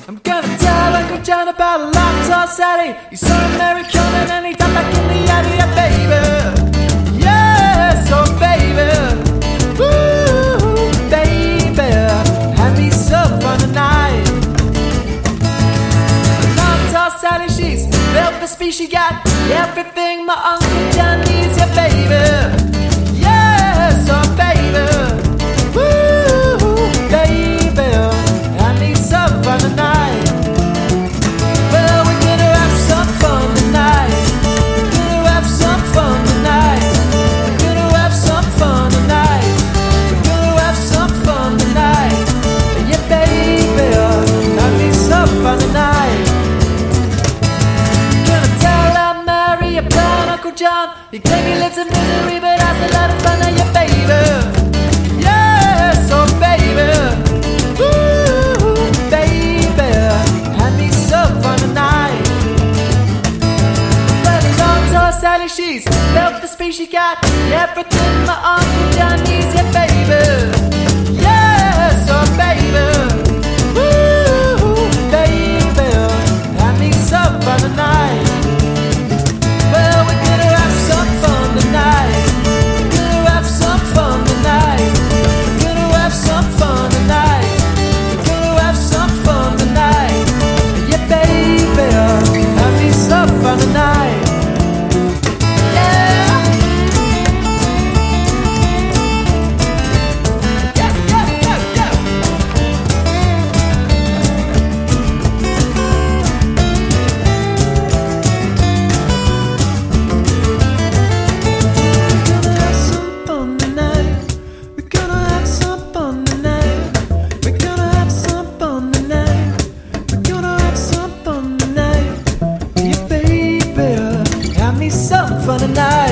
I'm gonna tell Uncle John about a laptop Sally. He's so American and he died back in the alley, yeah, baby. Yes, oh baby. Ooh, baby, have me some fun tonight. A laptop Sally, she's built for speed. She got everything my Uncle John needs, yeah, baby. Yes, oh baby. Ooh, baby, I need some fun tonight. Well, we're gonna have some fun tonight. We're gonna have some fun tonight. We're gonna have some fun tonight. We're gonna have some fun tonight. Yeah, baby, I need some fun tonight. Gonna tell Aunt Mary about Uncle John. He claims he lives in misery, but has a lot of fun. Yeah, baby. Yes, oh baby. Ooh, baby, I need some fun tonight. Well, his Aunt Sally, she's built for speed. She got everything my Uncle John needs, yeah, baby. Yes, oh baby. Ooh, baby, I need some fun tonight. Well, we're gonna have some fun tonight. We're gonna have some fun tonight. We're gonna have some fun tonight. We're gonna have some fun tonight. Yeah, baby, have me some fun tonight. Yeah. Yeah, yeah, yeah, yeah. We're gonna have some fun tonight. We're gonna have some fun tonight. We're gonna have some fun tonight. We're gonna have some fun tonight. Yeah, baby, have me some fun tonight.